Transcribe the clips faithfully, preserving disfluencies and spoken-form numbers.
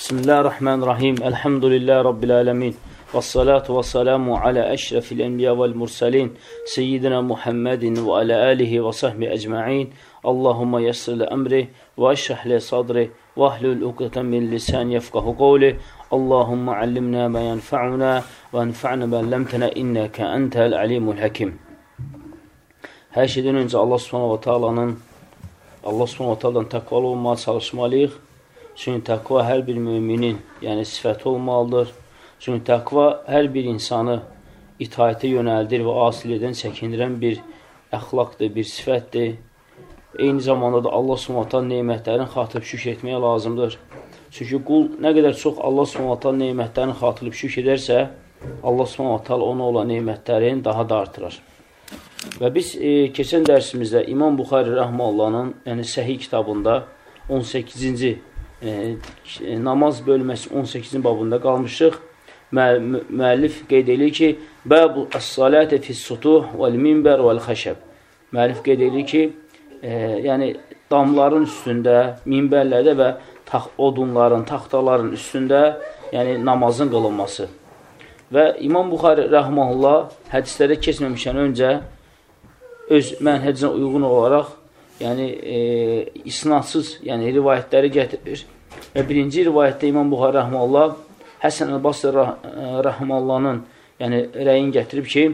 Bismillahirrahmanirrahim. Elhamdülillahi Rabbil alemin. Vessalatu vesselamu ala eşrefil enbiya vel mursalin. Seyyidina Muhammedin ve ala alihi ve sahbihi ecma'in. Allahümme yessir li emri ve eşrah li sadri ve ahlul ukdeten min lisan yefkahu kavli. Allahümme allimna ma yenfa'una ve enfa'na ma allamtana inneke entel alimul hakim. Her şeyden önce Allah subhanahu wa ta'ala'nın Allah subhanahu wa ta'ala'dan takvalı olmağa çalışmalıyıq. Çünki təqva hər bir müminin, yəni sifəti olmalıdır. Çünki təqva hər bir insanı itaətə yönəldir və asiliyyədən çəkindirən bir əxlaqdır, bir sifətdir. Eyni zamanda da Allah subhanahu wa ta'ala neymətlərin xatırıb şükür etməyə lazımdır. Çünki qul nə qədər çox Allah subhanahu wa ta'ala neymətlərin xatırıb şükür edərsə, Allah subhanahu wa ta'ala ona olan neymətlərin daha da artırar. Və biz e, keçən dərsimizdə İmam Buxari Rəhməllahın, yəni Səhih kitabında on səkkizinci E, namaz bölməsi on səkkizinci babında qalmışıq. Mü müəllif qeyd edir ki, Bəbu əs-salətə fis-sutuh vəl-minbər vəl-xəşəb. Müəllif qeyd edir ki, e, yəni damların üstündə, minbərlərdə və tax odunların, taxtaların üstündə, yəni namazın qılınması. Və İmam Buxari Rəhməllah hədislərə keçməmişən öncə öz mənhəcinə uyğun olaraq yəni e, isnadsız, yəni rivayətləri gətirir. Və birinci rivayətdə İmam Buxari Rəhməllah Həsən el-Basri Rəhməllahın yəni rəyin gətirib ki,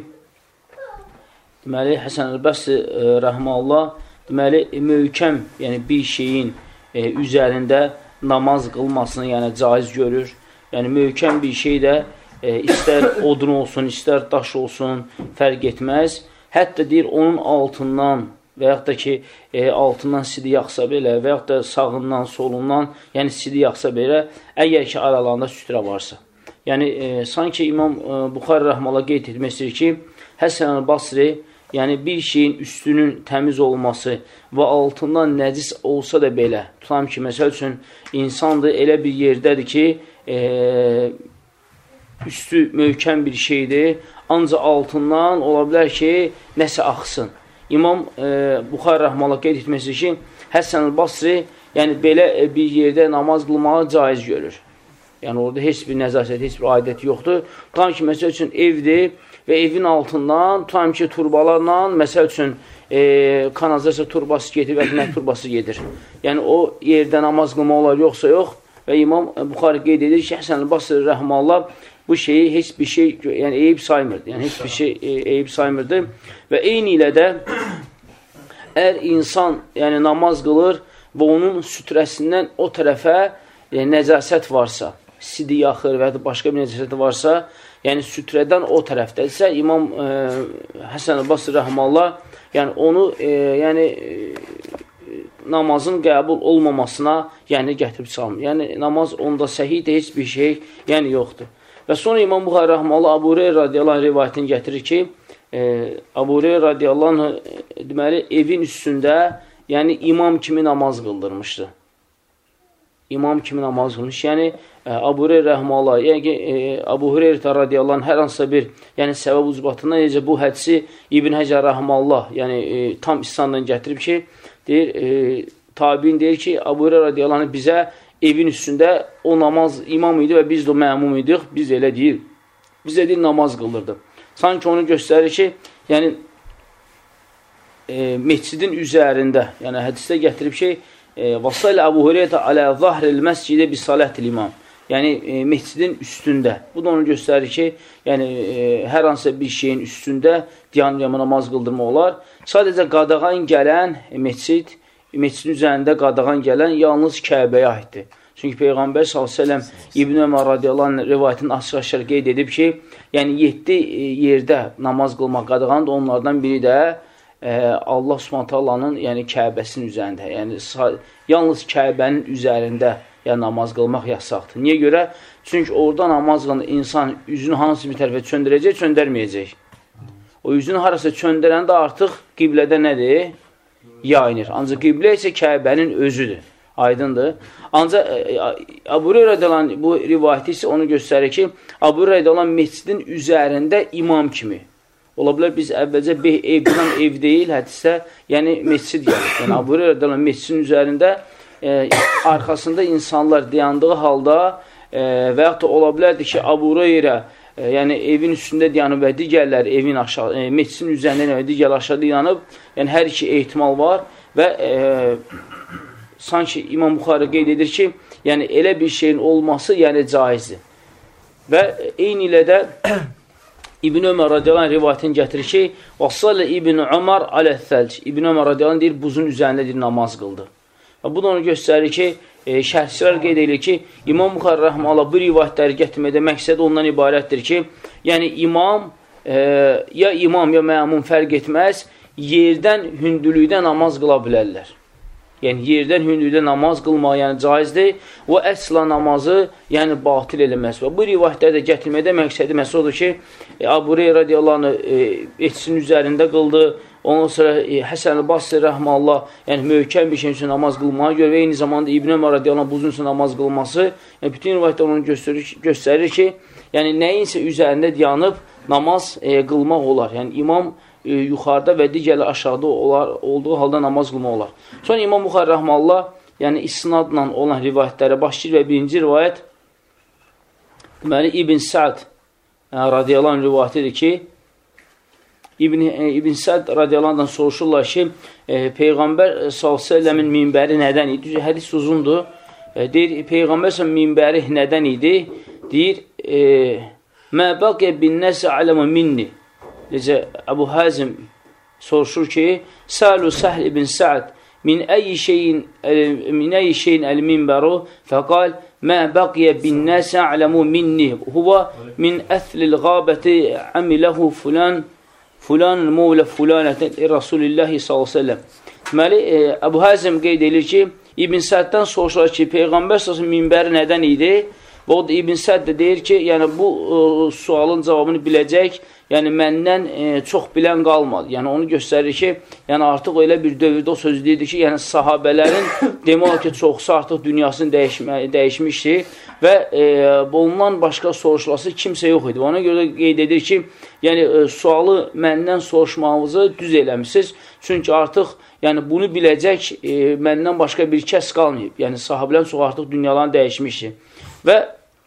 deməli Həsən el-Basri Rəhməllah deməli möhkəm, yəni bir şeyin e, üzərində namaz qılmasını yəni caiz görür. Yəni möhkəm bir şey də e, istər odun olsun, istər daş olsun, fərq etməz. Hətta deyir onun altından və yaxud da ki, e, altından sidi yaxsa belə və yaxud da sağından, solundan, yəni sidi yaxsa belə, əgər ki, aralarında sütrə varsa. Yəni, e, sanki İmam e, Buxari Rəhməllah qeyd etmək istəyir ki, Həsən el-Basri, yəni bir şeyin üstünün təmiz olması və altından nəcis olsa da belə, tutam ki, məsəl üçün, insandır, elə bir yerdədir ki, e, üstü möhkəm bir şeydir, ancaq altından ola bilər ki, nəsə axsın. İmam e, Buxari Rəhməllah qeyd etməsi ki, Həsən el-Basri yəni belə bir yerdə namaz qılmağı caiz görür. Yəni orada heç bir nəzasət, heç bir adət yoxdur. Tutam ki, məsəl üçün evdir və evin altından, tutam ki, turbalarla, məsəl üçün e, kanalizasiya turbası gedir və nə turbası gedir. Yəni o yerdə namaz qılmaq olar, yoxsa yox. Və İmam Buxari qeyd edir ki, Həsən el-Basri Rəhməllah bu şeyi heç bir şey, yəni eyib saymırdı. Yəni heç bir şey e, eyib saymırdı. Və eyni ilə də əgər insan yəni namaz qılır və onun sütrəsindən o tərəfə yəni, nəzasət varsa, sidi yaxır və ya başqa bir nəzasət varsa, yəni sütrədən o tərəfdədirsə, İmam e, Həsən el-Basri Rəhməllah yəni onu e, yəni e, namazın qəbul olmamasına yəni gətirib çalmır. Yəni namaz onda səhihdir, heç bir şey yəni yoxdur. Və sonra İmam Buxari Rəhməllah Əbu Hüreyrə radiyallahu anh rivayətini gətirir ki, e, Əbu Hüreyrə radiyallahu anh deməli, evin üstündə yəni imam kimi namaz qıldırmışdı. İmam kimi namaz qılmış. Yəni, e, Əbu Hüreyrə Rəhməllah, yəni e, Əbu Hüreyrə radiyallahu anh hər hansısa bir yəni, səbəb ucbatından, necə bu hədisi İbn Həcər Rəhməllah yəni e, tam İslamdan gətirib ki, deyir, e, tabiin deyir ki, Əbu Hüreyrə radiyallahu anh bizə evin üstündə o namaz imam idi və biz də məmum idik, biz elə deyil. Biz də deyil, namaz qılırdı. Sanki onu göstərir ki, yəni e, mescidin üzərində, yəni hədisdə gətirib ki, Vasal Əbu Hüreyrə alə zahril məscidə bi salətil imam. Yəni e, mescidin üstündə. Bu da onu göstərir ki, yəni e, hər hansısa bir şeyin üstündə diyanı namaz qıldırma olar. Sadəcə qadağan gələn e, mescid, mescidin üzərində qadağan gələn yalnız Kəbəyə aiddir. Çünki Peyğəmbər sallallahu əleyhi və səlləm İbn Ömər radiyallahu anh rivayətinin açıq-aşkar qeyd edib ki, yəni yeddi yerdə namaz qılmaq qadağandır. Onlardan biri də e, Allah Subhanahu taalanın yəni Kəbəsinin üzərində, yəni yalnız Kəbənin üzərində yəni namaz qılmaq yasaqdır. Niyə görə? Çünki orada namaz qılan insan üzünü hansı bir tərəfə çöndürəcək, çöndərməyəcək. O üzünü harasa çöndərəndə artıq qiblədə nədir? Yayınır. Ancaq qiblə isə Kəbənin özüdür. Aydındır. Ancaq Əbu Hüreyrə radiyallahu anh bu rivayəti isə onu göstərir ki, Əbu Hüreyrə radiyallahu anh mescidin üzərində imam kimi. Ola bilər biz əvvəlcə ev, ev deyil, hədisdə yəni mescid gəlir. Yəni Əbu Hüreyrə radiyallahu anh mescidin üzərində e, arxasında insanlar dayandığı halda e, və yaxud da ola bilərdi ki, Əbu Hüreyrə e, yəni evin üstündə dayanıb və digərlər evin aşağı, e, meçisin üzərində və digər aşağıda dayanıb, yəni hər iki ehtimal var və e, sanki İmam Buxari qeyd edir ki, yəni elə bir şeyin olması yəni caizdir. Və eyni ilə də İbn Ömər radiyallahu anh rivayətini gətirir ki, وَصَلَّ İbn Ömər aləth-thəlc İbn Ömər radiyallahu anh deyir, buzun üzərində deyir, namaz qıldı. Və bu da onu göstərir ki, e, şərhçilər qeyd edir ki, İmam Buxari rəhməhullah bu rivayətləri gətirmədə məqsədi ondan ibarətdir ki, yəni imam, e, ya imam ya məmum fərq etməz, yerdən, hündürlükdə namaz qıla bilərlər. Yəni, yerdən hündürlükdə namaz qılmaq yəni caizdir və əsla namazı yəni batil eləməz. Və bu rivayətləri də gətirmədə məqsədi məsəl odur ki, Əbu Hüreyrə radiyallahu anh e, etsin üzərində qıldı. Ondan sonra e, Həsən el-Basri rəhməllah, yəni möhkəm bir şey üçün namaz qılmağa görə və eyni zamanda İbn Ömər radiyallahu anh buzun üçün namaz qılması, yəni bütün rivayətlər onu göstərir, göstərir ki, yəni nəyinsə üzərində dayanıb namaz e, qılmaq olar. Yəni imam e, yuxarıda və digərlə aşağıda olar, olduğu halda namaz qılmaq olar. Sonra İmam Buxari rəhməllah, yəni isnadla olan rivayətlərə başlayır və birinci rivayət deməli İbn Sa'd yəni, radiyallahu anh rivayətidir ki, İbn, e, İbn Sa'd radiyallahu anhdan soruşurlar ki, e, Peyğəmbər sallallahu əleyhi və səlləmin minbəri nədən idi? Hədis uzundur. E, deyir, Peyğəmbər sallallahu minbəri nədən idi? Deyir, e, mə bəqiyə bin nəsə aləmə minni. Necə, Əbu Həzim soruşur ki, Səlu Səhl ibn Sa'd min əyi şeyin min əyi şeyin əl-minbəru fəqal mə bəqiyə bin nəsə aləmə minni. Huva min əslil qabəti əmiləhu fulan Fulan mevlə fulanətən Rasulillahi sallallahu əleyhi və səlləm. Deməli, e, Əbu Həzim qeyd edir ki, İbn Səddən soruşlar ki, Peyğəmbər sallallahu əleyhi və səlləm minbəri nədən idi? Və o da İbn Sədd də deyir ki, yəni bu e, sualın cavabını biləcək, yəni məndən e, çox bilən qalmadı. Yəni onu göstərir ki, yəni artıq elə bir dövrdə o söz deyirdi ki, yəni sahabələrin demək ki, çoxsu artıq dünyasını dəyişmə, dəyişmişdi və e, bundan başqa soruşulası kimsə yox idi. Ona görə də qeyd edir ki, yəni e, sualı məndən soruşmağınızı düz eləmişsiniz. Çünki artıq yəni bunu biləcək e, məndən başqa bir kəs qalmayıb. Yəni sahabələrin çox artıq dünyalarını dəyişmişdi. Və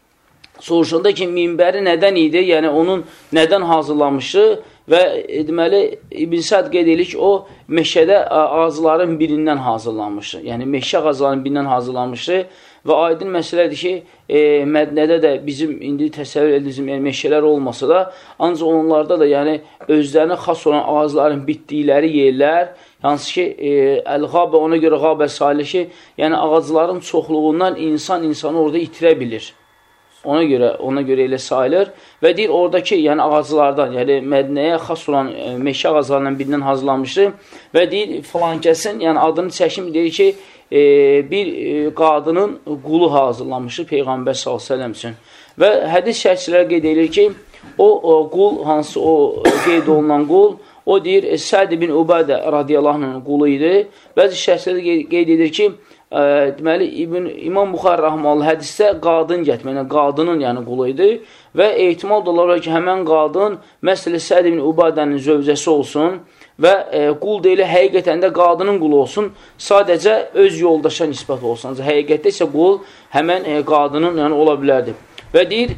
soruşanda ki, minbəri nədən idi? Yəni onun nədən hazırlanmışdı? Və e, deməli İbn Sa'd qeyd edir ki, o meşədə ağacların birindən hazırlanmışdı. Yəni meşə ağaclarının birindən hazırlanmışdı. Və aydın məsələdir ki, e, Mədnədə də bizim indi təsəvvür edildiğimiz yəni, meşələr olmasa da, ancaq onlarda da yəni özlərinə xas olan ağacların bitdikləri yerlər, hansı ki, e, əl-ğabə ona görəğabə sahilir ki, yəni ağacların çoxluğundan insan insanı orada itirə bilir. Ona görə, ona görə elə sayılır və deyir, oradakı yəni ağaclardan, yəni Mədnəyə xas olan e, meşə ağaclarından birindən hazırlanmışdır və deyir, filan kəsin, yəni adını çəkim, deyir ki, e, bir e, qadının qulu hazırlanmışdır Peyğəmbər sallallahu əleyhi və səlləm üçün. Və hədis şərhçilər qeyd edir ki, o, o qul, hansı o qeyd olunan qul, o deyir, Səd ibn Ubədə radiyallahu anh'ın qulu idi. Bəzi şərhçilər qeyd edir ki, Ə, deməli, İbn, İmam Buxari rəhməllah hədisdə qadın gətirmək, yəni qadının yəni qulu idi və ehtimal da olar ki, həmən qadın məsələ Səd ibn Ubədənin zövcəsi olsun və e, qul deyilə həqiqətən də qadının qulu olsun, sadəcə öz yoldaşa nisbət olsun. Həqiqətdə isə qul həmən e, qadının yəni ola bilərdi. Və deyir,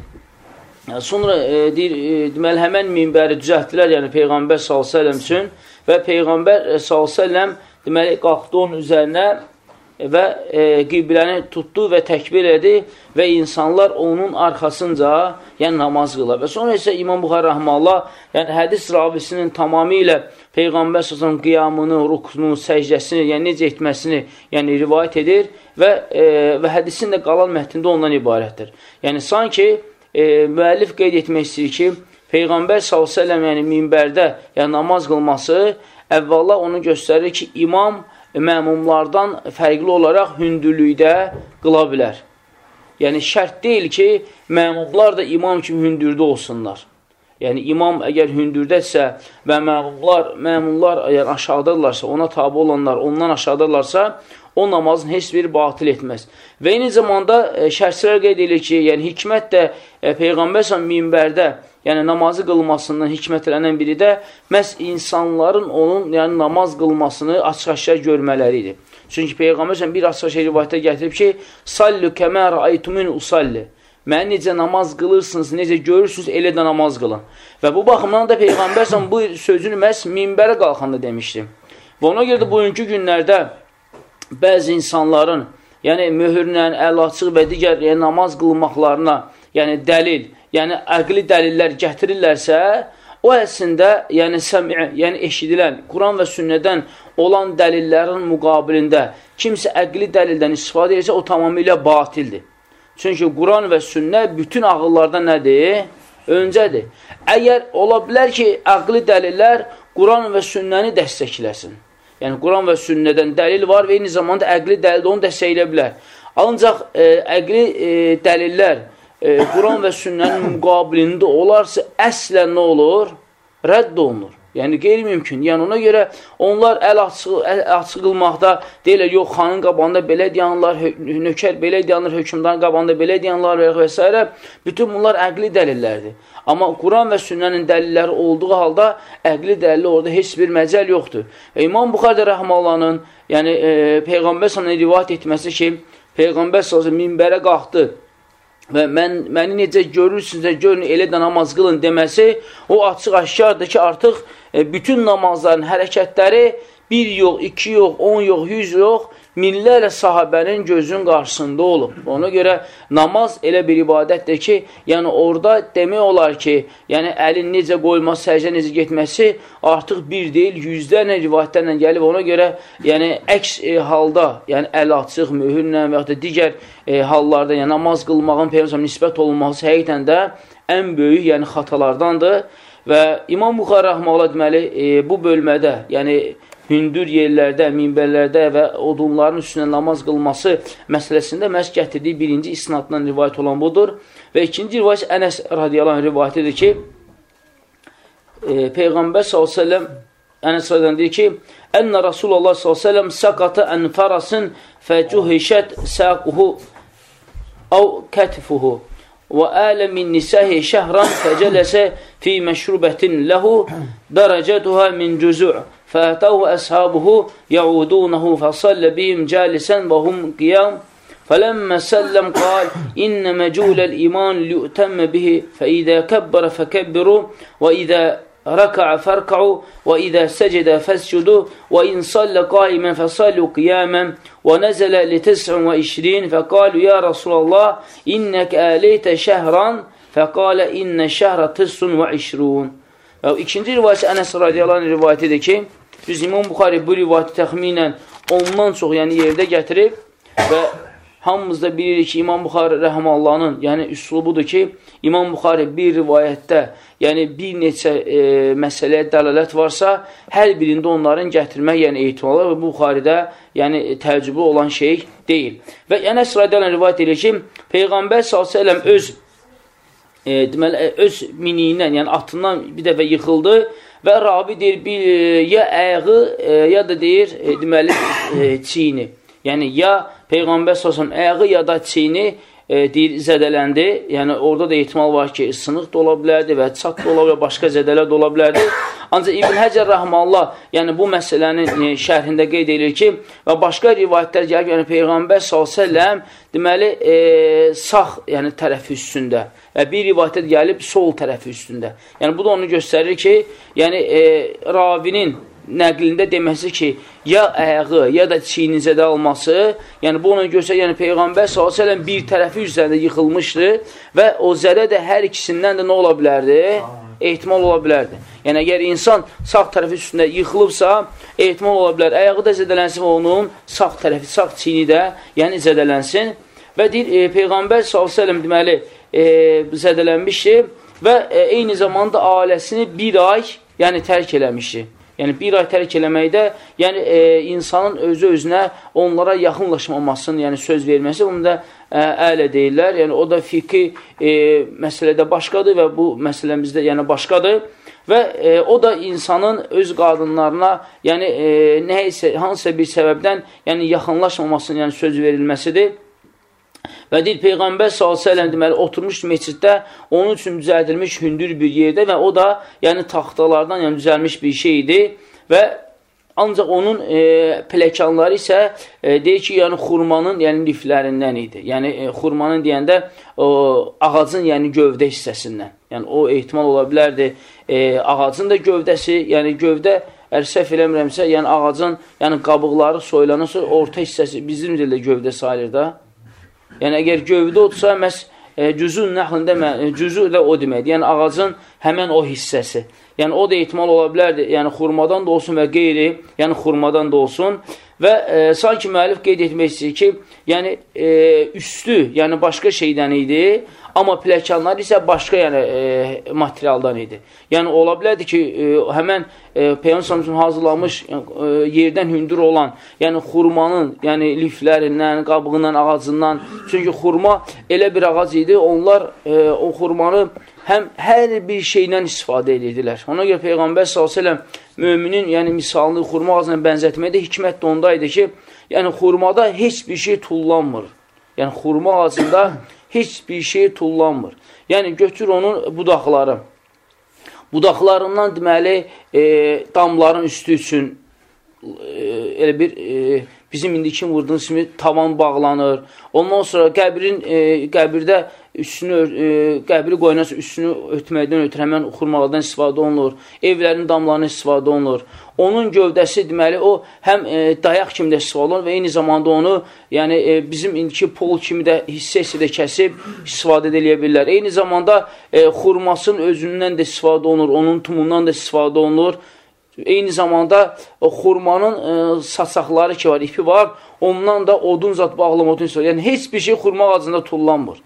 sonra e, deyir, e, deməli, həmən minbəri düzəltdilər, yəni Peyğəmbər sallallahu əleyhi və səlləm üçün və Peyğəmbər sallallahu əleyhi və səlləm deməli, qalxdı onun üzərinə və e, qibləni tutdu və təkbir edi və insanlar onun arxasınca yəni namaz qılar. Və sonra isə İmam Buxari rəhməllah yəni hədis ravisinin tamamilə Peyğəmbər sallallahu qiyamını, rukunu, səcdəsini, yəni necə etməsini yəni rivayət edir və, e, və hədisin də qalan mətnində ondan ibarətdir. Yəni sanki e, müəllif qeyd etmək istəyir ki, Peyğəmbər sallallahu əleyhi və səlləm yəni minbərdə yəni namaz qılması əvvəla onu göstərir ki, imam məmumlardan fərqli olaraq hündürlükdə qıla bilər. Yəni, şərt deyil ki, məmumlar da imam kimi hündürdə olsunlar. Yəni, imam əgər hündürdədirsə və məmumlar, məmumlar əgər aşağıdadırlarsa, ona tabi olanlar ondan aşağıdadırlarsa, o namazın heç bir batil etməz. Və eyni zamanda e, şərhçilər qeyd edir ki, yəni hikmət də e, Peyğəmbər minbərdə yəni namazı qılmasından hikmətlərindən biri də məhz insanların onun yəni namaz qılmasını açıq-aşkar görmələridir. Çünki Peyğəmbər bir açıq şey rivayətdə gətirib ki, sallu kəmə rəaytumun usalli. Məni necə namaz qılırsınız, necə görürsünüz, elə də namaz qılın. Və bu baxımdan da Peyğəmbər bu sözünü məhz minbərə qalxanda demişdi. Və ona görə də bugünkü günlərdə bəzi insanların, yəni möhürlə, əl açıq və digər yəni, namaz qılmaqlarına, yəni dəlil, yəni əqli dəlillər gətirirlərsə, o əslində, yəni səmi, yəni eşidilən, Quran və sünnədən olan dəlillərin müqabilində kimsə əqli dəlildən istifadə edirsə, o tamamilə batildir. Çünki Quran və sünnə bütün ağıllarda nədir? Öncədir. Əgər ola bilər ki, əqli dəlillər Quran və sünnəni dəstəkləsin. Yəni, Quran və sünnədən dəlil var və eyni zamanda əqli dəlil də onu dəstəklə bilər. Ancaq e, əqli e, dəlillər e, Quran və sünnənin müqabilində olarsa, əslən nə olur? Rədd olunur. Yəni, qeyri-mümkün. Yəni, ona görə onlar əl açıq, əl açıq qılmaqda deyirlər, yox, xanın qabağında belə deyanlar, nökər belə deyanlar, hökümdarın qabağında belə deyanlar və s. Bütün bunlar əqli dəlillərdir. Amma Quran və sünnənin dəlilləri olduğu halda əqli dəlillə orada heç bir məcəl yoxdur. Və İmam Buxarı rəhməhullanın, yəni e, Peyğəmbər sallallahu rivayət etməsi ki, Peyğəmbər sallallahu minbərə qalxdı və mən, məni necə görürsünüzsə görün, elə də namaz qılın deməsi, o açıq aşkardır ki, artıq e, bütün namazların hərəkətləri bir yox, iki yox, on yox, yüz yox, minlərlə sahabənin gözünün qarşısında olub. Ona görə namaz elə bir ibadətdir ki, yəni orada demək olar ki, yəni əlin necə qoyması, səcdə necə getməsi artıq bir deyil, yüzlərlə rivayətlərlə gəlib. Ona görə yəni əks e, halda, yəni əl açıq, möhürlə və ya da digər e, hallarda yəni, namaz qılmağın Peyğəmbərə nisbət olunması həqiqətən də ən böyük yəni, xatalardandır. Və İmam Buxarı rəhməhullah deməli, e, bu bölmədə, yəni hündür yerlərdə, minbərlərdə və odunların üstünə namaz qılması məsələsində məhz gətirdiyi birinci isnaddan rivayət olan budur. Və ikinci rivayət Ənəs radiyallahu anh rivayətidir ki, e, Peyğəmbər sallallahu əleyhi və səlləm Ənəs radiyallahu anh deyir ki, Ənə Rasulullah sallallahu əleyhi və səlləm səqatə ən fərasın fəcuhişət səquhu əv kətfuhu və ələ min nisəhi şəhran fəcələsə fi məşrubətin ləhu dərəcəduhə min cüzü' فأتوه أصحابه يعودونه فصلى بهم جالسا وهم قيام فلما سلم قال إن مجول الإيمان ليؤتم به فإذا كبر فكبروا وإذا ركع فاركعوا وإذا سجد فاسجدوا وإن صلى قائما فصلوا قياما ونزل لتسع وعشرين فقالوا يا رسول الله إنك آليت شهرا فقال إن الشهر تسع وعشرون. İkinci rivayəsi Ənəs radiyallahu anh rivayətidir ki, biz İmam Buxarı bu rivayəti təxminən ondan çox yəni yerdə gətirib və hamımız da bilirik ki, İmam Buxarı rəhməllahının yəni üslubudur ki, İmam Buxarı bir rivayətdə yəni bir neçə e, məsələyə dəlalət varsa, hər birində onların gətirmək yəni ehtimalı və bu Buxarıda yəni təəccüblü olan şey deyil. Və Ənəs radiyallahu anh rivayət edir ki, Peyğəmbər sallallahu əleyhi və səlləm öz E, deməli, öz miniyindən, yəni atından bir dəfə yıxıldı və Rabi deyir, bir, ya əyağı, e, ya da deyir, e, deməli, e, çiyini. Yəni, ya Peyğəmbər sallallahu əyağı, ya da çiyini e, deyir, zədələndi. Yəni, orada da ehtimal var ki, sınıq da ola bilərdi və çat da ola bilərdi, başqa zədələr də ola bilərdi. Ancaq İbn Həcər rəhməllah, yəni bu məsələnin e, şərhində qeyd edir ki, və başqa rivayətlər gəlir, yəni Peyğəmbər sallallahu əleyhi və səlləm deməli, e, sağ yəni, tərəfi üstündə və bir rivayətdə gəlib sol tərəfi üstündə. Yəni, bu da onu göstərir ki, yəni e, ravinin nəqlində deməsi ki, ya əyağı, ya da çiyninizədə alması, yəni bu onu göstərir, yəni Peyğəmbər sallallahu əleyhi və səlləm bir tərəfi üzərində yıxılmışdı və o zədə də hər ikisindən də nə ola bilərdi? Ehtimal ola bilərdi. Yəni, əgər insan sağ tərəfi üstündə yıxılıbsa, ehtimal ola bilər. Əyağı da zədələnsin və onun sağ tərəfi, sağ çiyni də yəni zədələnsin. Və deyir, e, Peyğəmbər sallallahu əleyhi və səlləm deməli, e, zədələnmişdir və e, eyni zamanda ailəsini bir ay yəni tərk eləmişdir. Yəni, bir ay tərk eləməkdə, yəni e, insanın özü-özünə onlara yaxınlaşmamasını, yəni söz verməsi, bunu da ə, ələ deyirlər. Yəni, o da fiqhi e, məsələdə başqadır və bu məsələmizdə yəni başqadır. Və e, o da insanın öz qadınlarına, yəni e, nəysə, hansısa bir səbəbdən yəni yaxınlaşmamasını, yəni söz verilməsidir. Və deyir, Peyğəmbər sallallahu əleyhi və səlləm deməli, oturmuş məsciddə onun üçün düzəldilmiş hündür bir yerdə və o da yəni taxtalardan yəni düzəlmiş bir şey idi və ancaq onun e, pləkanları isə e, deyir ki, yəni xurmanın yəni liflərindən idi. Yəni e, xurmanın deyəndə o, ağacın yəni gövdə hissəsindən. Yəni o ehtimal ola bilərdi. E, ağacın da gövdəsi, yəni gövdə əgər səhv eləmirəmsə, yəni ağacın yəni qabıqları soyulanırsa orta hissəsi bizim dildə gövdə sayılır da. Yəni əgər gövdə olsa məhz e, cüzün nəxlində e, cüzü də o deməkdir. Yəni ağacın həmən o hissəsi. Yəni, o da ehtimal ola bilərdi, yəni xurmadan da olsun və qeyri, yəni xurmadan da olsun. Və e, sanki müəllif qeyd etmək istəyir ki, yəni e, üstü, yəni başqa şeydən idi, amma pləkanlar isə başqa yəni, e, materialdan idi. Yəni, ola bilərdi ki, e, həmən e, Peyğəmbər hazırlamış e, yerdən hündür olan, yəni xurmanın, yəni liflərindən, qabığından, ağacından, çünki xurma elə bir ağac idi, onlar e, o xurmanı həm hər bir şeydən istifadə edirdilər. Ona görə Peyğəmbər sallallahu əleyhi və səlləm müminin, yəni misalını xurma ağacına bənzətməkdə hikmət də ondaydı ki, yəni xurmada heç bir şey tullanmır. Yəni xurma ağacında heç bir şey tullanmır. Yəni götür onun budaqları. Budaqlarından deməli e, damların üstü üçün e, elə bir e, bizim indiki vurduğumuz kimi tavan bağlanır. Ondan sonra qəbrin, e, qəbirdə üstünü, e, qəbri qoyunarsa üstünü örtməkdən ötürü həmən xurmalardan istifadə olunur. Evlərin damlarına istifadə olunur. Onun gövdəsi deməli o həm e, dayaq kimi də istifadə olunur və eyni zamanda onu yəni e, bizim indiki pol kimi də hissə-hissə də kəsib istifadə edə bilirlər. Eyni zamanda e, xurmasının özündən də istifadə olunur, onun tumundan da istifadə olunur. Eyni zamanda o xurmanın e, saçaqları ki var, ipi var, ondan da odun zat bağlama, odun istifadə. Yəni heç bir şey xurma ağacında tullanmır.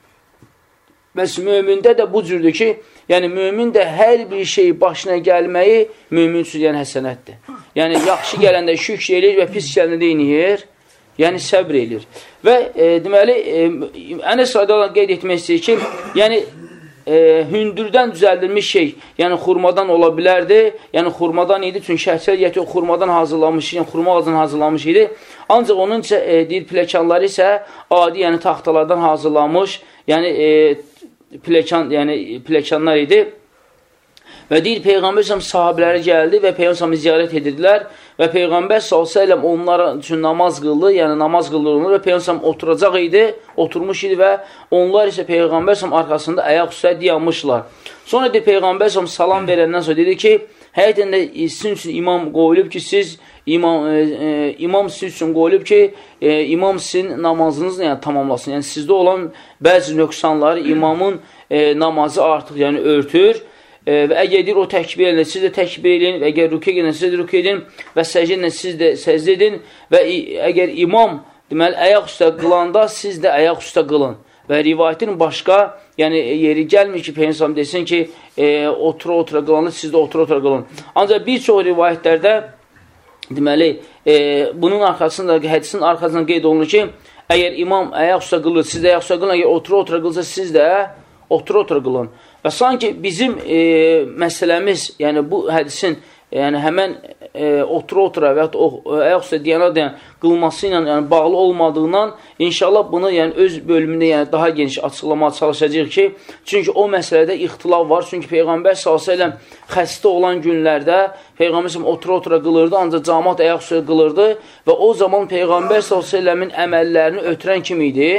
Bəs mümində də bu cürdür ki, yəni mümin də hər bir şey başına gəlməyi mümin üçün yəni həsənətdir. Yəni yaxşı gələndə şükr eləyir və pis gələndə də inəyir, yəni səbr eləyir. Və e, deməli, e, Ənəs radiyallahu qeyd etmək istəyir ki, yəni e, hündürdən düzəldilmiş şey, yəni xurmadan ola bilərdi, yəni xurmadan idi, çünki şəhsəliyyəti o xurmadan hazırlanmış, yəni xurma ağacından hazırlanmış idi. Ancaq onun isə, e, deyir, pləkanları isə adi, yəni taxtalardan hazırlanmış, yəni e, Pləkan, yəni pləkanlar idi və deyir, Peyğəmbər s.ə.v sahabiləri gəldi və Peyğəmbər s.ə.v ziyarət edirdilər və Peyğəmbər s.ə.v onlara üçün namaz qıldı, yəni namaz qıldırılır və Peyğəmbər s.ə.v oturacaq idi, oturmuş idi və onlar isə Peyğəmbər s.ə.v arxasında ayaq üstə dayanmışlar. Sonra deyir, Peyğəmbər s.ə.v salam verəndən sonra dedi ki, həqiqətən də sizin üçün imam qoyulub ki, siz imam, e, e, imam sizin üçün qoyulub ki, e, imam sizin namazınızı yəni, tamamlasın. Yəni sizdə olan bəzi nöqsanları imamın e, namazı artıq yəni örtür. E, və əgər deyir, o təkbir edin, siz də təkbir edin, və əgər rükə edin, siz də rükə edin və səcdə edin, siz də səcdə edin və əgər imam deməli, ayaq üstə qılanda, siz də ayaq üstə qılın. Və rivayətin başqa, yəni yeri gəlmir ki, Peyğəmbər desin ki, e, otura-otura qılanı, siz də otura-otura qılın. Ancaq bir çox rivayətlərdə, deməli, e, bunun arxasında, hədisin arxasında qeyd olunur ki, əgər imam ayaq üstə qılır, siz də ayaq üstə qılın, əgər otura-otura qılsa, siz də otura-otura qılın. Və sanki bizim e, məsələmiz, yəni bu hədisin, yəni həmən e, otura-otura və ya o, ayaq üstə deyənə qılması ilə yəni, bağlı olmadığından inşallah bunu yəni, öz bölümündə yəni, daha geniş açıqlamaya çalışacaq ki, çünki o məsələdə ixtilaf var. Çünki Peyğəmbər sallallahu əleyhi və səlləm xəstə olan günlərdə Peyğəmbər otura-otura qılırdı, ancaq cəmaət ayaq üstə qılırdı və o zaman Peyğəmbər sallallahu əleyhi və səlləmin əməllərini ötürən kim idi?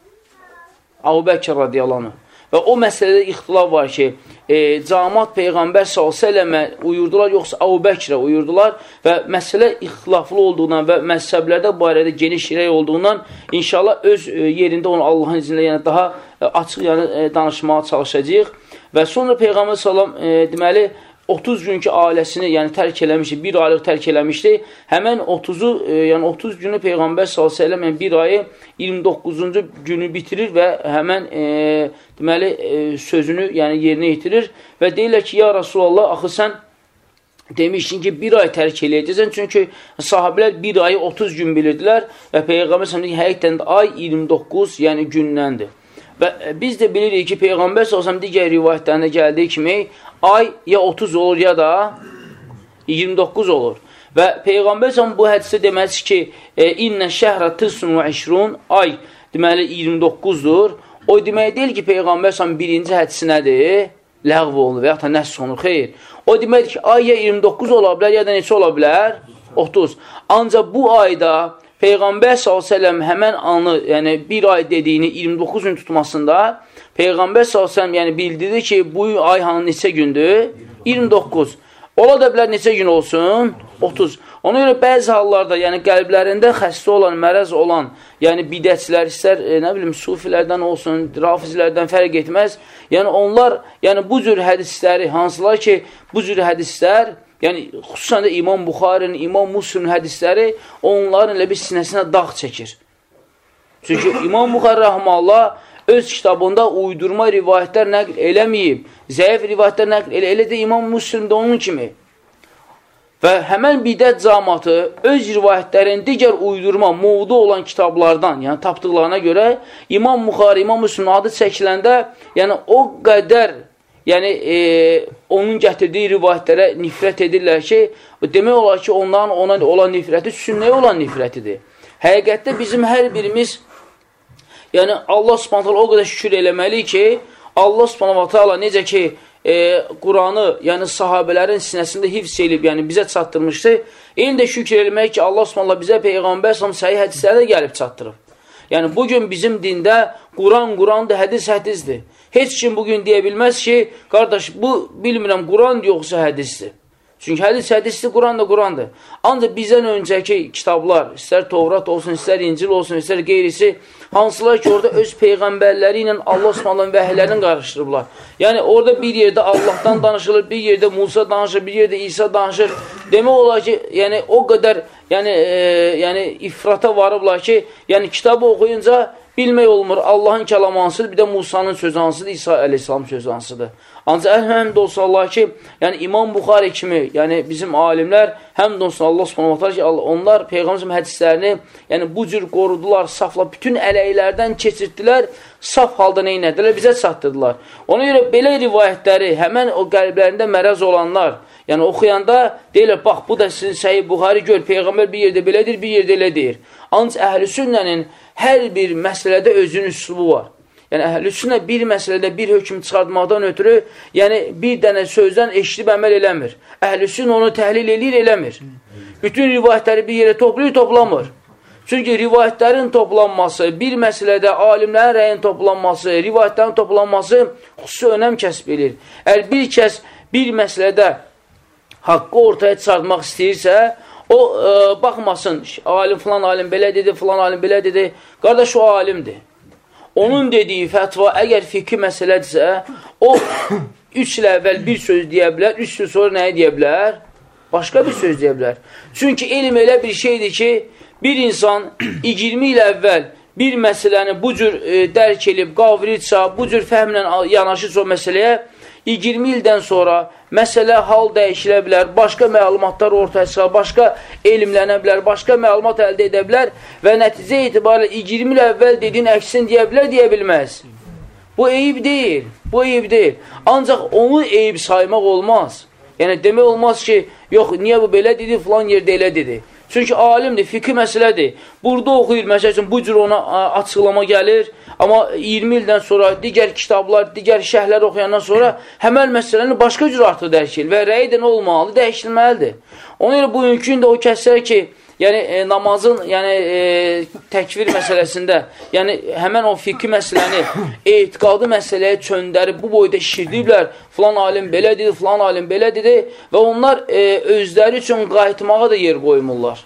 Əbu Bəkr radiyallahu anh. Və o məsələdə ixtilaf var ki, e, cəmaət Peyğəmbər sallallahu əleyhi və səlləmə uyurdular, yoxsa Əbu Bəkrə uyurdular və məsələ ixtilaflı olduğundan və məzhəblərdə barədə geniş rəy olduğundan inşallah öz e, yerində onu Allahın izinlə yəni, daha e, açıq yəni, e, danışmağa çalışacağıq. Və sonra Peyğəmbər sallallahu əleyhi və səlləm e, deməli, otuz günkü ailəsini yəni tərk eləmişdi, bir aylıq tərk eləmişdi. Həmən otuzu, e, yəni otuz günü Peyğəmbər sallallahu əleyhi və səlləm yəni bir ayı iyirmi doqquzuncu günü bitirir və həmən e, deməli e, sözünü yəni yerinə yetirir və deyirlər ki, ya Rasulallah, axı sən demişdin ki, bir ay tərk eləyəcəksən, çünki sahabilər bir ayı otuz gün bilirdilər və Peyğəmbər sallallahu əleyhi və səlləm həqiqətən də ay iyirmi doqquz yəni gündəndir. Və biz də bilirik ki, Peyğəmbər sallallahu əleyhi və səlləm digər rivayətlərində gəldiyi kimi ay ya otuz olur, ya da iyirmi doqquz olur. Və Peyğəmbər sallallahu bu hədisdə deməsi ki, İnnə şəhrə tıssun və işrun, ay deməli iyirmi doqquzdur. O demək deyil ki, Peyğəmbər sallallahu birinci hədisi nədir? Ləğv olunur və ya da nəs olunur, xeyr. O demək ki, ay ya iyirmi doqquz ola bilər, ya da neçə ola bilər? otuz. Ancaq bu ayda Peyğəmbər sallallahu əleyhi və səlləm həmən anı, yəni bir ay dediyini iyirmi doqquz gün tutmasında Peyğəmbər sallallahu əleyhi və səlləm yəni bildirdi ki, bu ay hanı neçə gündür? iyirmi doqquz. Ola da bilər neçə gün olsun? otuz. Ona görə bəzi hallarda, yəni qəlblərində xəstə olan, mərəz olan, yəni bidətçilər istər, e, nə bilim, sufilərdən olsun, rafizlərdən fərq etməz. Yəni onlar, yəni bu cür hədisləri, hansılar ki, bu cür hədislər, yəni xüsusən də İmam Buxarinin, İmam Müslimin hədisləri onların elə bir sinəsinə dağ çəkir. Çünki İmam Buxari rəhməllah öz kitabında uydurma rivayətlər nəql eləməyib, zəif rivayətlər nəql elə, elə də İmam Müslim də onun kimi. Və həmən bidət cəmaatı öz rivayətlərin digər uydurma, muvdu olan kitablardan, yəni tapdıqlarına görə İmam Buxari, İmam Müslimin adı çəkiləndə, yəni o qədər, yəni e, onun gətirdiyi rivayətlərə nifrət edirlər ki, demək olar ki, onların ona olan nifrəti sünnəyə olan nifrətidir. Həqiqətdə bizim hər birimiz, yəni Allah Subhanahu taala o qədər şükür eləməli ki, Allah Subhanahu taala necə ki, E, Quranı, yəni sahabələrin sinəsində hifz elib, yəni bizə çatdırmışdı. Eyni də şükür eləmək ki, Allah Subhanahu bizə Peyğəmbər sallallahu səhih hədislərdə gəlib çatdırıb. Yəni bugün bizim dində Quran Qurandır, hədis hədisdir. Heç kim bugün deyə bilməz ki, qardaş, bu bilmirəm Quran yoxsa hədisdir. Çünki hədis hədisdir, Quran da Qurandır. Ancaq bizdən öncəki kitablar, istər Tovrat olsun, istər İncil olsun, istər qeyrisi, hansılar ki, orada öz peyğəmbərləri ilə Allah Subhanahu vəhiylərini qarışdırıblar. Yəni, orada bir yerdə Allahdan danışılır, bir yerdə Musa danışır, bir yerdə İsa danışır. Demək olar ki, yəni, o qədər yəni, e, yəni, ifrata varıblar ki, yəni, kitabı oxuyunca bilmək olmur, Allahın kəlamı hansıdır, bir də Musanın sözü hansıdır, İsa əleyhissalam sözü hansıdır. Ancaq əlhəmd olsun Allah ki, yəni İmam Buxari kimi, yəni bizim alimlər, həmd olsun Allah subhanahu wa ta'ala ki, onlar Peyğəmbər hədislərini, yəni bu cür qorudular, safla, bütün əleylərdən keçirtdilər, saf halda nə inədilər, bizə çatdırdılar. Ona görə belə rivayətləri, həmən o qəlblərində mərəz olanlar, yəni oxuyanda deyirlər, bax, bu da sizin Səhih Buxari gör, Peyğəmbər bir yerdə belədir, bir yerdə elə deyir. Ancaq əhl-i sünnənin hər bir məsələdə özünün üslubu var. Yəni, əhl-i sünnə bir məsələdə bir hökm çıxartmaqdan ötürü, yəni bir dənə sözdən eşidib əməl eləmir. Əhl-i sünnə onu təhlil eləyir, eləmir. Bütün rivayətləri bir yerə toplayır, toplamır. Çünki rivayətlərin toplanması, bir məsələdə alimlərin rəyin toplanması, rivayətlərin toplanması xüsusi önəm kəsb edir. Əgər bir kəs bir məsələdə haqqı ortaya çıxartmaq istəyirsə, o e, baxmasın, alim filan alim belə dedi, filan alim belə dedi, qardaş o alimdir. Onun dediyi fətva əgər fikri məsələdirsə, o üç il əvvəl bir söz deyə bilər, üç il sonra nəyə deyə bilər? Başqa bir söz deyə bilər. Çünki elm elə bir şeydir ki, bir insan iyirmi il əvvəl bir məsələni bu cür e, dərk edib, qavrilsə, bu cür fəhmlə yanaşırsa o məsələyə, iyirmi ildən sonra məsələ hal dəyişilə bilər, başqa məlumatlar ortaya çıxar, başqa elmlənə bilər, başqa məlumat əldə edə bilər və nəticə etibarilə iyirmi il əvvəl dediyin əksin deyə bilər, deyə bilməz. Bu eyib deyil, bu eyib deyil. Ancaq onu eyib saymaq olmaz. Yəni, demək olmaz ki, yox, niyə bu belə dedi, filan yerdə elə dedi. Çünki alimdir, fikri məsələdir. Burada oxuyur, məsəl üçün, bu cür ona açıqlama gəlir, amma iyirmi ildən sonra digər kitablar, digər şərhlər oxuyandan sonra həmən məsələni başqa cür artıq dəyişir və rəyi də nə olmalı, dəyişilməlidir. Ona görə bugünkü gün də o kəslər ki, yəni e, namazın yəni, e, təkvir məsələsində, yəni həmən o fikri məsələni etiqadı məsələyə çöndərib, bu boyda şişirdiblər, filan alim belə dedi, filan alim belə dedi və onlar e, özləri üçün qayıtmağa da yer qoymurlar.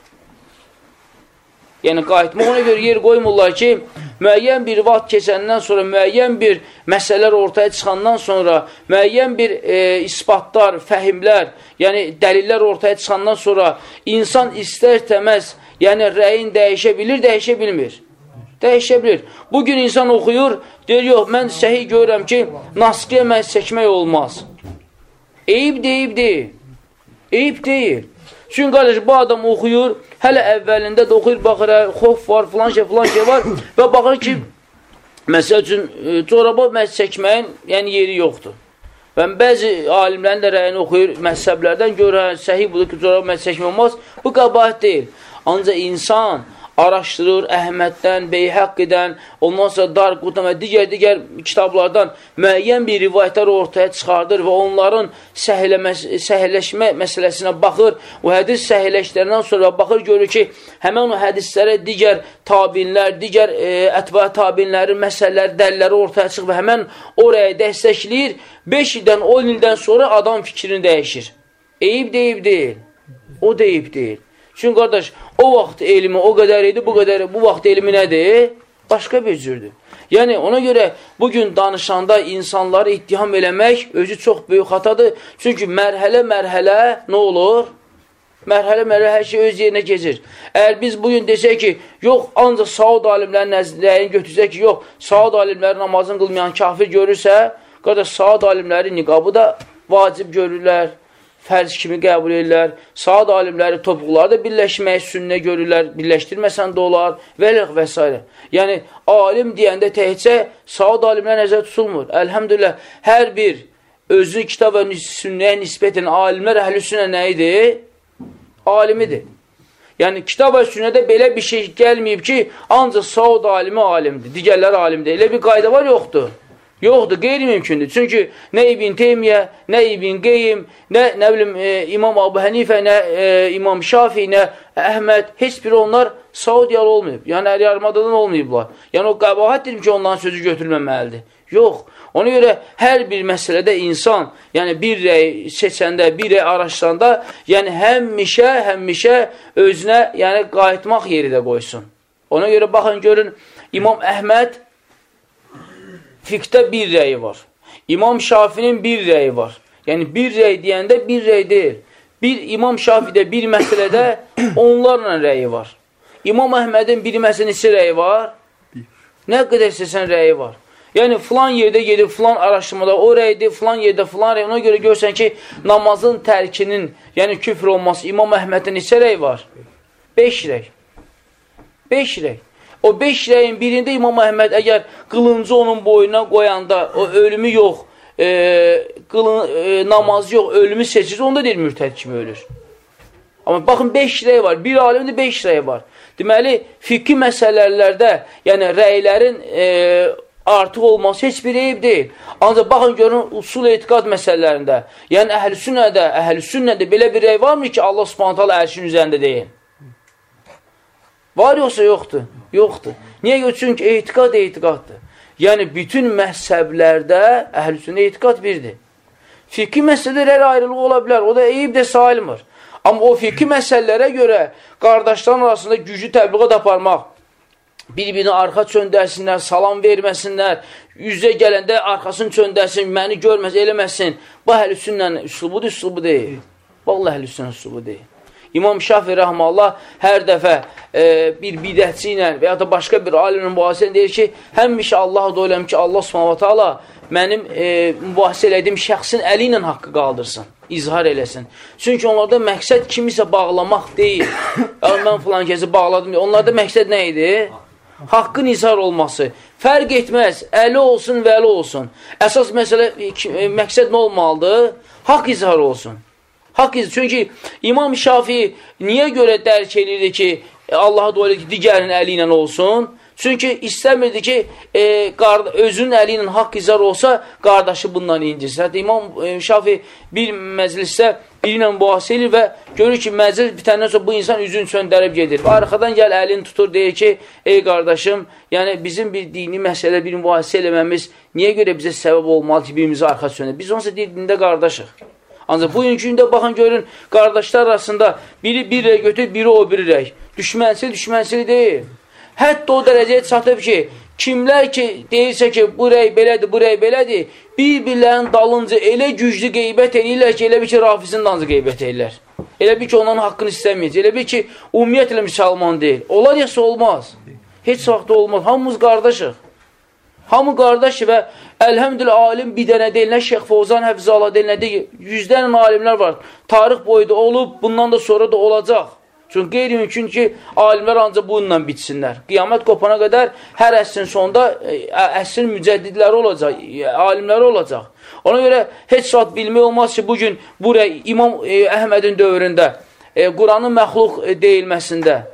Yəni, qayıtmaq ona görə yer qoymurlar ki, müəyyən bir vaxt keçəndən sonra, müəyyən bir məsələlər ortaya çıxandan sonra, müəyyən bir e, isbatlar, fəhimlər, yəni dəlillər ortaya çıxandan sonra insan istər-istəməz, yəni rəyin dəyişə bilir, dəyişə bilmir. Dəyişə bilir. Bugün insan oxuyur, deyir, yox, mən səhih görürəm ki, naskiyə məhz çəkmək olmaz. Eyib deyib deyil. Eyib deyil. Çünki qardaş, bu adam oxuyur, hələ əvvəlində də oxuyur, baxır, xof var, filan şey, filan şey var və baxır ki, məsəl üçün, coraba məhz çəkməyin yəni, yeri yoxdur. Və bəzi alimlərin də rəyini oxuyur, məhzəblərdən görür, səhi budur ki, coraba məhz çəkmək olmaz, bu qəbahət deyil. Ancaq insan araşdırır, Əhməddən, Beyhəqqidən, ondan sonra Darqutdan və digər-digər kitablardan müəyyən bir rivayətlər ortaya çıxardır və onların səhihləşmə məsələsinə baxır. O hədis səhihləşdiriləndən sonra baxır, görür ki, həmən o hədislərə digər tabinlər, digər e, ətbə tabinlərin məsələləri, dəlilləri ortaya çıxır və həmən oraya dəstəkləyir. beş ildən, on ildən sonra adam fikrini dəyişir. Eyib deyib deyil. O deyib deyil. Çünki qardaş, o vaxt elmi o qədər idi, bu qədər, bu vaxt elmi nədir? Başqa bir cürdür. Yəni, ona görə bugün danışanda insanları ittiham eləmək özü çox böyük xatadır. Çünki mərhələ-mərhələ nə olur? Mərhələ-mərhələ hər şey öz yerinə keçir. Əgər biz bugün desək ki, yox, ancaq Saud alimlərin nəzirlərini götürsək ki, yox, Saud alimləri namazını qılmayan kafir görürsə, qardaş, Saud alimləri niqabı da vacib görürlər, fərz kimi qəbul edirlər. Saad alimləri topuqları da birləşməyi sünnə görürlər, birləşdirməsən də olar və və s. Yəni, alim deyəndə təhcə saad alimlər nəzər tutulmur. Əlhəmdülillah, hər bir özü kitab və sünnəyə nisbət edən alimlər əhl-i sünnə nə idi? Alimidir. Yəni, kitab və sünnədə belə bir şey gəlməyib ki, ancaq saad alimi alimdir, digərləri alimdir. Elə bir qayda var, yoxdur. Yoxdur, qeyri-mümkündür. Çünki nə İbn Teymiyyə, nə İbn Qeym, nə, nə bilim, e, İmam Abu Hənifə, nə e, İmam Şafi, nə Əhməd, heç biri onlar Saudiyalı olmayıb. Yəni, əli yarımadan olmayıblar. Yəni, o qəbahətdir ki, onların sözü götürülməməlidir. Yox. Ona görə hər bir məsələdə insan, yəni bir rəy seçəndə, bir rəy araşdıranda, yəni həmişə, həmişə özünə yəni, qayıtmaq yeri də qoysun. Ona görə baxın, görün, İmam Əhməd fiqdə bir rəyi var. İmam Şafinin bir rəyi var. Yəni, bir rəy deyəndə bir rəy deyil. Bir İmam Şafidə bir məsələdə onlarla rəyi var. İmam Əhmədin bir məsələdə neçə rəyi var? Nə qədər seçən rəyi var? Yəni, filan yerdə gedib, filan araşdırmada o rəydir, filan yerdə filan rəy. Ona görə görsən ki, namazın tərkinin, yəni küfr olması, İmam Əhmədin neçə rəyi var? Beş rəy. Beş rəy. O beş rəyin birində İmam Əhməd əgər qılıncı onun boynuna qoyanda, o ölümü yox, e, qılın, e, namazı yox, ölümü seçir, onda deyil mürtəd kimi ölür. Amma baxın, beş rəy var. Bir alimdə beş rəy var. Deməli, fiqhi məsələlərdə, yəni rəylərin e, artıq olması heç bir eyib deyil. Ancaq baxın, görün, usul etiqad məsələlərində, yəni əhl-i sünnədə, əhl-i sünnədə belə bir rəy varmı ki, Allah subhanət hala ərşin üzərində deyil? Var yoxsa yoxdur? Yoxdur. Niyə görə? Çünki etiqad etiqaddır. Yəni, bütün məhzəblərdə əhl-i sünnə etiqad birdir. Fiqhi məsələlər ayrılığı ola bilər. O da eyib də sayılmır. Amma o fiqhi məsələlərə görə qardaşların arasında güclü təbliğat aparmaq, bir-birini arxa çöndərsinlər, salam verməsinlər, yüzə gələndə arxasını çöndərsin, məni görməz, eləməsin. Bu əhl-i sünnənin üslubudur, üslubu deyil. Vallahi əhl-i sünnənin üslubu deyil. İmam Şafi rəhməllah hər dəfə e, bir bidətçi ilə və ya da başqa bir alimin mübahisə deyir ki, həmişə Allah'a doyulam ki, Allah subhanahu ta'ala mənim e, mübahisə elədiyim şəxsin əli ilə haqqı qaldırsın, izhar eləsin. Çünki onlarda məqsəd kimisə bağlamaq deyil. Yəni, mən filan kəsi bağladım. Onlarda məqsəd nə idi? Haqqın izhar olması. Fərq etməz, əli olsun, vəli olsun. Əsas məsələ, e, məqsəd nə olmalıdır? Haqq izhar olsun. Haqq izhar. Çünki İmam Şafii niyə görə dərk edirdi ki, Allah'a dua edir ki, digərinin əli ilə olsun? Çünki istəmirdi ki, e, özünün əli ilə haqq izhar olsa, qardaşı bundan incirsin. Hətta İmam e, Şafii bir məclisdə biri ilə mübahisə edir və görür ki, məclis bitəndən sonra bu insan üzünü söndərib gedir. Və arxadan gəl əlini tutur, deyir ki, ey qardaşım, yəni bizim bir dini məsələ, bir mübahisə eləməmiz niyə görə bizə səbəb olmalı ki, birimizi arxa söndər? Biz onsa deyir, dində qardaşıq. Ancaq bugünkü gündə baxın, görün, qardaşlar arasında biri bir rəy götür, biri o biri rəy. Düşmənsil, düşmənsil deyil. Hətta o dərəcəyə çatıb ki, kimlər ki, deyirsə ki, bu rəy belədir, bu rəy belədir, bir-birlərin dalınca elə güclü qeybət edirlər ki, elə bir ki, Rafizin dalınca qeybət edirlər. Elə bir ki, onların haqqını istəməyəcək. Elə bir ki, ümumiyyətlə müsəlman deyil. Olar yəsə olmaz. Heç vaxt olmaz. Hamımız qardaşıq. Hamı qardaş və əlhəmdülillah alim bir dənə deyil, nə Şeyx Fovzan Həfzallah deyil, nə deyil. Yüzdən alimlər var. Tarix boyu da olub, bundan da sonra da olacaq. Çünki qeyri-mümkün ki, alimlər ancaq bununla bitsinlər. Qiyamət qopana qədər hər əsrin sonunda əsrin mücəddidləri olacaq, alimləri olacaq. Ona görə heç saat bilmək olmaz ki, bugün buraya İmam Əhmədin dövründə, Quranın məxluq deyilməsində,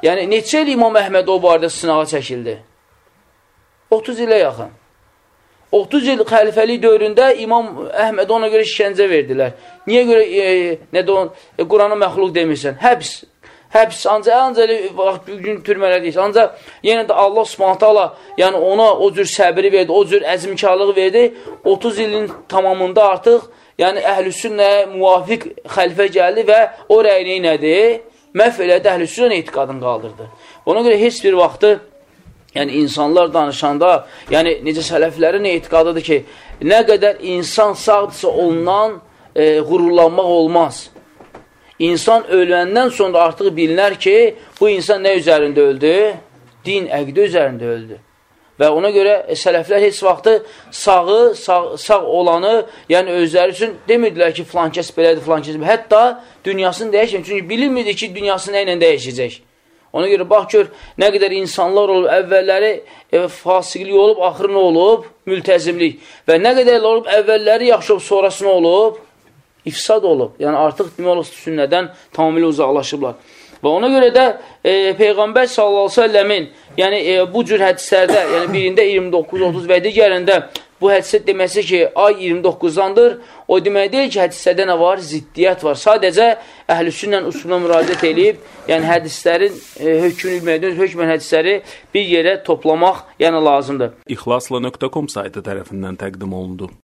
Yəni, neçə il İmam Əhməd o barədə sınağa çəkildi? otuz ilə yaxın. otuz il xəlifəlik dövründə İmam Əhməd ona görə işgəncə verdilər. Niyə görə e, nə də on, e, Qurana məxluq demirsən? Həbs. Həbs, ancaq, ancaq bugün türmələr deyil. Ancaq yenə də Allah Subhanahu taala yəni ona o cür səbri verdi, o cür əzmkarlığı verdi. otuz ilin tamamında artıq yəni əhlüsünnəyə müvafiq xəlifə gəldi və o rəyini nədir? Məhv elədi, əhlüsünnə etiqadını qaldırdı. Ona görə heç bir vaxtı yəni insanlar danışanda, yəni necə sələflərin etiqadıdır ki, nə qədər insan sağdırsa ondan e, qürurlanmaq olmaz. İnsan öləndən sonra artıq bilinər ki, bu insan nə üzərində öldü? Din, əqidə üzərində öldü. Və ona görə e, sələflər heç vaxtı sağı, sağ, sağ olanı, yəni özləri üçün demirdilər ki, filan kəs belədir, filan kəs belədir. Hətta dünyasını dəyişmir. Çünki bilinmirdi ki, dünyası nə ilə dəyişəcək. Ona görə bax gör, nə qədər insanlar olub, əvvəlləri e, fasiqlik olub, axırı nə olub? Mültəzimlik. Və nə qədər olub, əvvəlləri yaxşı olub, sonrası nə olub? İfsad olub. Yəni artıq demək olar sünnədən tamamilə uzaqlaşıblar. Və ona görə də e, Peyğəmbər sallallahu əleyhi və səlləmin yəni e, bu cür hədislərdə, yəni birində iyirmi doqquz otuz və digərində bu hədisə deməsi ki, ay iyirmi doqquzdandır, o demək deyil ki, hədislərdə nə var? Ziddiyyət var. Sadəcə əhlüsünnə usuluna müraciət edib, yəni hədislərin e, hökmünü bilməkdən, hökmən hədisləri bir yerə toplamaq yəni lazımdır. İxlasla nöqtə com saytı tərəfindən təqdim olundu.